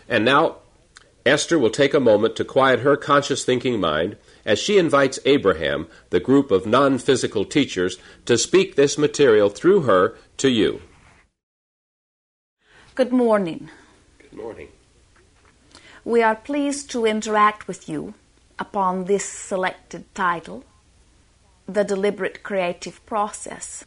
And now, Esther will take a moment to quiet her conscious thinking mind as she invites Abraham, the group of non-physical teachers, to speak this material through her to you. Good morning. Good morning. We are pleased to interact with you upon this selected title, The Deliberate Creative Process.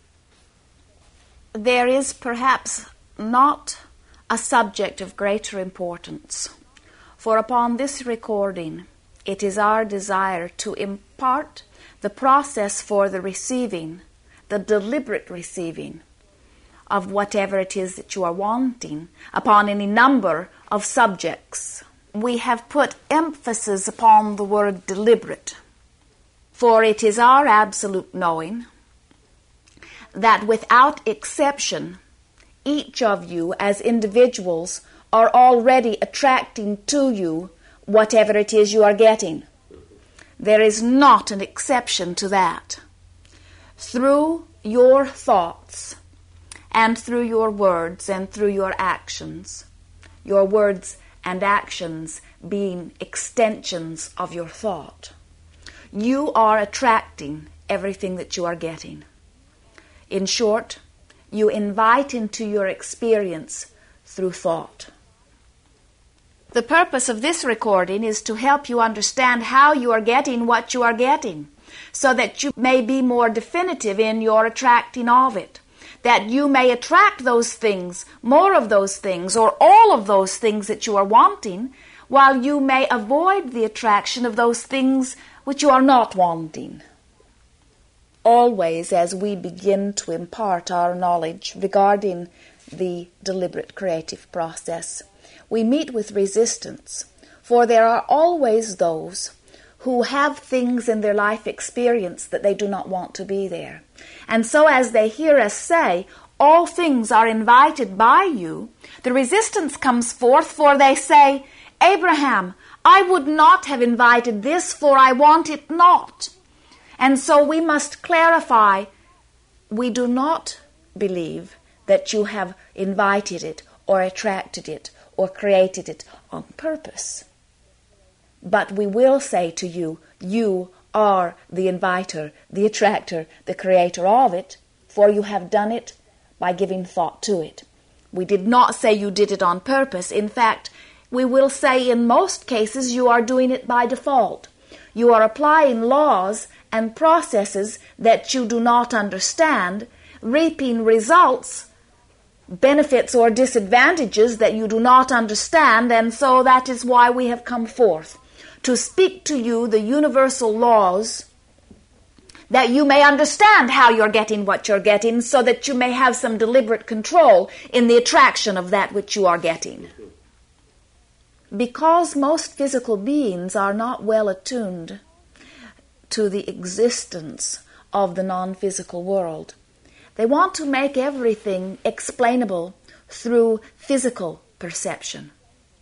There is perhaps not a subject of greater importance, for upon this recording it is our desire to impart the process for the receiving, the deliberate receiving of whatever it is that you are wanting upon any number of subjects. We have put emphasis upon the word deliberate, for it is our absolute knowing that without exception, each of you as individuals are already attracting to you whatever it is you are getting. There is not an exception to that. Through your thoughts and through your words and through your actions, your words and actions being extensions of your thought, you are attracting everything that you are getting. In short, you invite into your experience through thought. The purpose of this recording is to help you understand how you are getting what you are getting, so that you may be more definitive in your attracting of it, that you may attract those things, more of those things, or all of those things that you are wanting, while you may avoid the attraction of those things which you are not wanting. Always, as we begin to impart our knowledge regarding the deliberate creative process, we meet with resistance, for there are always those who have things in their life experience that they do not want to be there. And so as they hear us say, all things are invited by you, the resistance comes forth, for they say, Abraham, I would not have invited this, for I want it not. And so we must clarify, we do not believe that you have invited it or attracted it or created it on purpose. But we will say to you, you are the inviter, the attractor, the creator of it, for you have done it by giving thought to it. We did not say you did it on purpose. In fact, we will say in most cases you are doing it by default. You are applying laws and processes that you do not understand, reaping results, benefits or disadvantages that you do not understand, and so that is why we have come forth to speak to you the universal laws, that you may understand how you're getting what you're getting, so that you may have some deliberate control in the attraction of that which you are getting. Because most physical beings are not well attuned to the existence of the non-physical world, they want to make everything explainable through physical perception.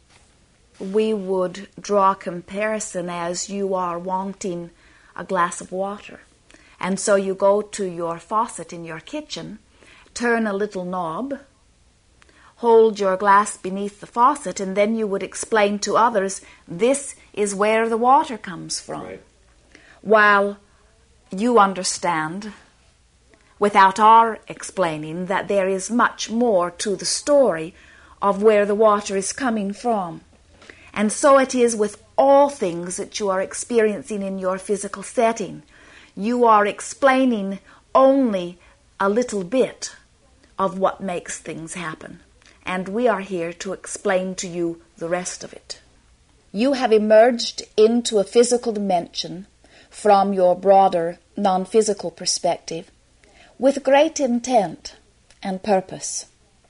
We would draw a comparison as you are wanting a glass of water. And so you go to your faucet in your kitchen, turn a little knob, hold your glass beneath the faucet, and then you would explain to others, this is where the water comes from. Right. While you understand, without our explaining, that there is much more to the story of where the water is coming from. And so it is with all things that you are experiencing in your physical setting. You are explaining only a little bit of what makes things happen. And we are here to explain to you the rest of it. You have emerged into a physical dimension from your broader non-physical perspective with great intent and purpose.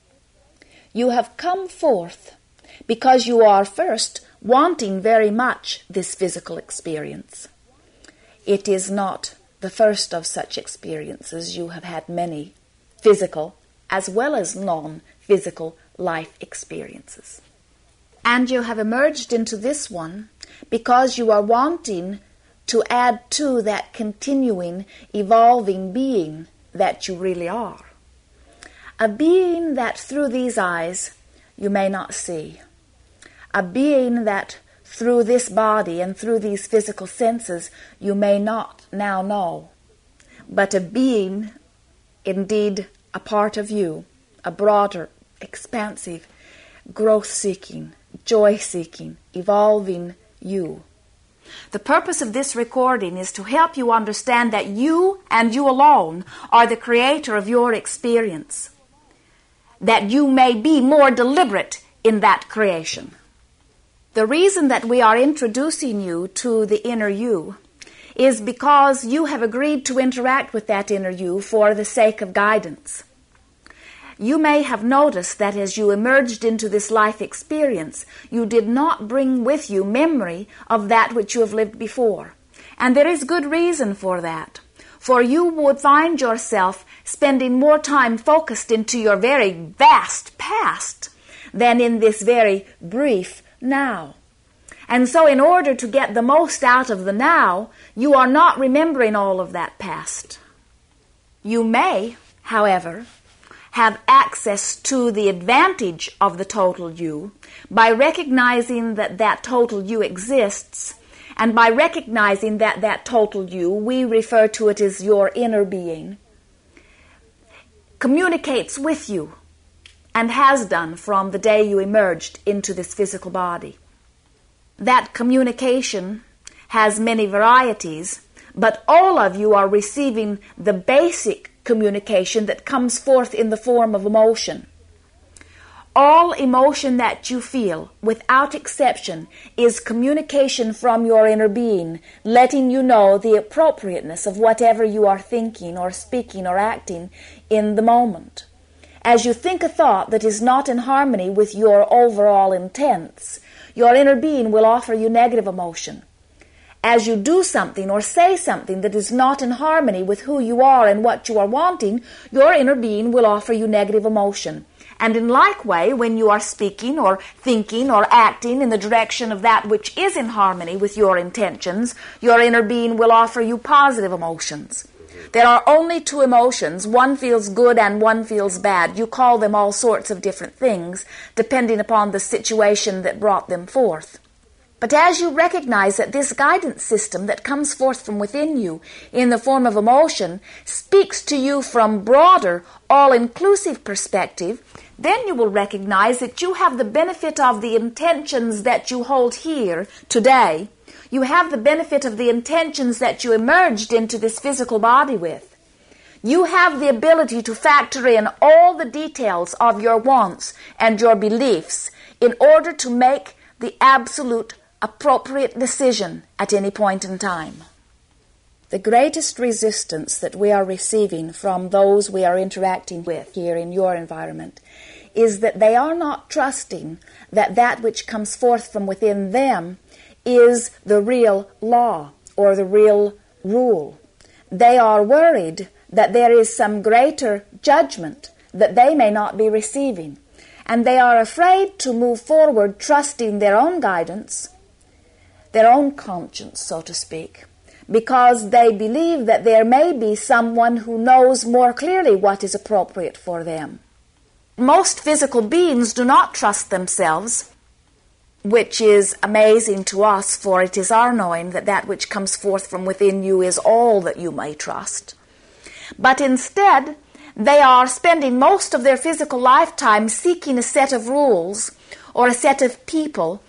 You have come forth because you are first wanting very much this physical experience. It is not the first of such experiences. You have had many physical as well as non-physical life experiences. And you have emerged into this one because you are wanting to add to that continuing, evolving being that you really are. A being that through these eyes you may not see. a being that through this body and through these physical senses you may not now know, but a being, indeed a part of you, a broader, expansive, growth-seeking, joy-seeking, evolving you. The purpose of this recording is to help you understand that you and you alone are the creator of your experience, that you may be more deliberate in that creation. The reason that we are introducing you to the inner you is because you have agreed to interact with that inner you for the sake of guidance. You may have noticed that as you emerged into this life experience, you did not bring with you memory of that which you have lived before. And there is good reason for that. For you would find yourself spending more time focused into your very vast past than in this very brief now. And so in order to get the most out of the now, you are not remembering all of that past. You may, however, have access to the advantage of the total you by recognizing that that total you exists, and by recognizing that that total you, we refer to it as your inner being, communicates with you and has done from the day you emerged into this physical body. That communication has many varieties, but all of you are receiving the basic communication that comes forth in the form of emotion. All emotion that you feel, without exception, is communication from your inner being, letting you know the appropriateness of whatever you are thinking or speaking or acting in the moment. As you think a thought that is not in harmony with your overall intents, your inner being will offer you negative emotion. As you do something or say something that is not in harmony with who you are and what you are wanting, your inner being will offer you negative emotion. And in like way, when you are speaking or thinking or acting in the direction of that which is in harmony with your intentions, your inner being will offer you positive emotions. There are only two emotions. One feels good and one feels bad. You call them all sorts of different things, depending upon the situation that brought them forth. But as you recognize that this guidance system that comes forth from within you in the form of emotion speaks to you from broader, all-inclusive perspective, then you will recognize that you have the benefit of the intentions that you hold here today. You have the benefit of the intentions that you emerged into this physical body with. You have the ability to factor in all the details of your wants and your beliefs in order to make the absolute appropriate decision at any point in time. The greatest resistance that we are receiving from those we are interacting with here in your environment is that they are not trusting that that which comes forth from within them is the real law or the real rule. They are worried that there is some greater judgment that they may not be receiving, and they are afraid to move forward trusting their own guidance, their own conscience, so to speak, because they believe that there may be someone who knows more clearly what is appropriate for them. Most physical beings do not trust themselves, which is amazing to us, for it is our knowing that that which comes forth from within you is all that you may trust. But instead, they are spending most of their physical lifetime seeking a set of rules or a set of people,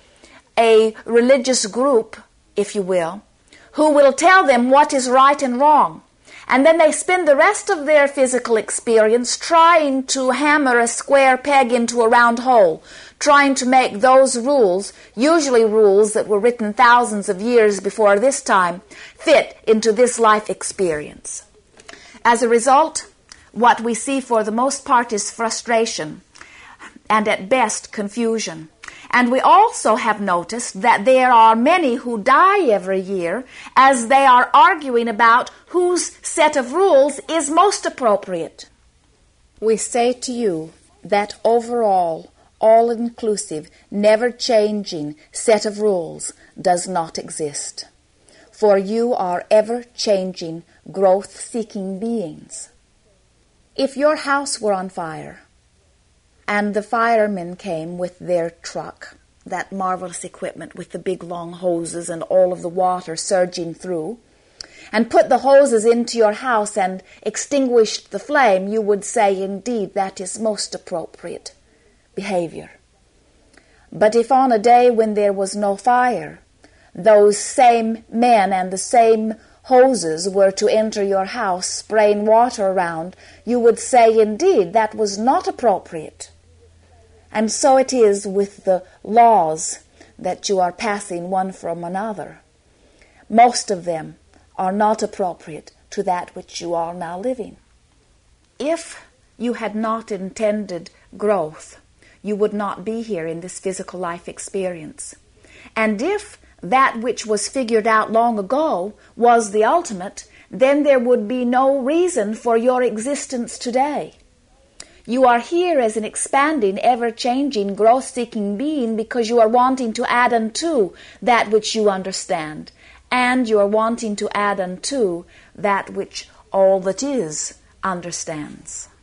a religious group, if you will, who will tell them what is right and wrong. And then they spend the rest of their physical experience trying to hammer a square peg into a round hole, trying to make those rules, usually rules that were written thousands of years before this time, fit into this life experience. As a result, what we see for the most part is frustration and at best confusion. And we also have noticed that there are many who die every year as they are arguing about whose set of rules is most appropriate. We say to you that overall, all-inclusive, never-changing set of rules does not exist. For you are ever-changing, growth-seeking beings. If your house were on fire, and the firemen came with their truck, that marvelous equipment with the big long hoses and all of the water surging through, and put the hoses into your house and extinguished the flame, you would say, indeed, that is most appropriate behavior. But if on a day when there was no fire, those same men and the same hoses were to enter your house spraying water around, you would say, indeed, that was not appropriate. And so it is with the laws that you are passing one from another. Most of them are not appropriate to that which you are now living. If you had not intended growth, you would not be here in this physical life experience. And if that which was figured out long ago was the ultimate, then there would be no reason for your existence today. You are here as an expanding, ever-changing, growth-seeking being because you are wanting to add unto that which you understand, and you are wanting to add unto that which all that is understands.